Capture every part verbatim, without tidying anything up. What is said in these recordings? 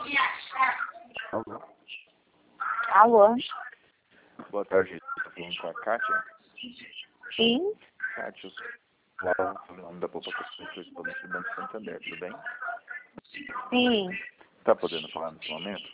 Alô? Alô? Boa tarde, estou falando com a Kátia. Sim? Kátia, eu sou o Lauro, o nome da Poupa Pessoas do Banco Santander, tudo bem? Sim. Tá podendo falar nesse momento?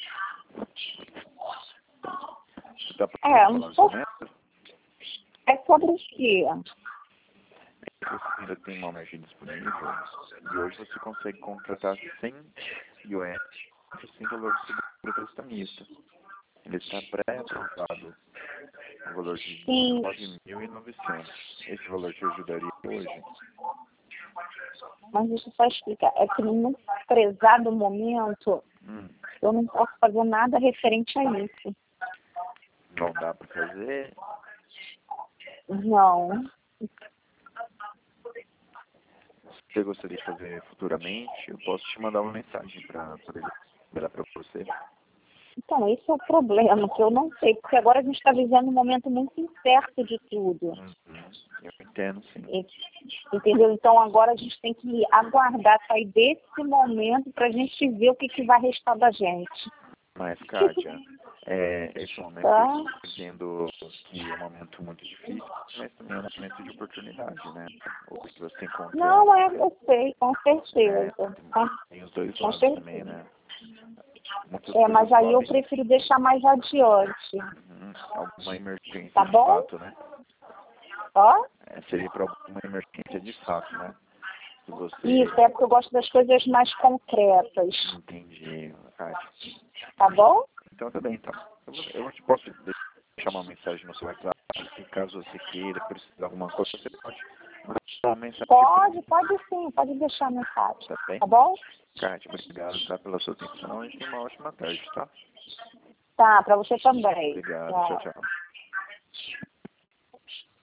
Você tá podendo É, falar um nesse pouco. momento? É sobre o quê? Você ainda tem uma margem disponível e hoje você consegue contratar cem iones sem valor de seguro prestamista. Ele está pré-aprovado no valor de Sim. dezenove mil e novecentos. Esse valor te ajudaria hoje? Mas deixa eu só explicar. É que no prezado momento, Hum, eu não posso fazer nada referente a isso. não dá para fazer? Não. Se você gostaria de fazer futuramente, eu posso te mandar uma mensagem para poder liberar para você. Então, esse é o problema, que eu não sei, porque agora a gente está vivendo um momento muito incerto de tudo. Uhum, eu entendo, sim. E- Entendeu? Então, agora a gente tem que aguardar sair desse momento para a gente ver o que, que vai restar da gente. Mas, Kátia, é, esse momento Tá? eu entendo que é um momento muito difícil, mas também é um momento de oportunidade, né? O que você encontra, Não, é, eu sei, com né? certeza. Com, Tem os dois com lados também, certeza. né? Muitas É, mas pessoas aí eu podem, prefiro deixar mais adiante. uhum, alguma emergência Tá de bom? fato, né? Ó? É, seria para alguma emergência de fato, né? Se você Isso, é porque eu gosto das coisas mais concretas. entende, Kátia. Tá bom? Então, tá bem, então. Eu, vou- eu te posso deixar uma mensagem no seu WhatsApp, e caso você queira, precisar de alguma coisa, você pode mandar uma mensagem para Pode, mim, pode sim, pode deixar a mensagem. tá bem? Tá bom? Kátia, obrigado, tá, pela sua atenção e tenha uma ótima tarde, tá? Tá, pra você também. Obrigado, tchau, Tchau. tchau.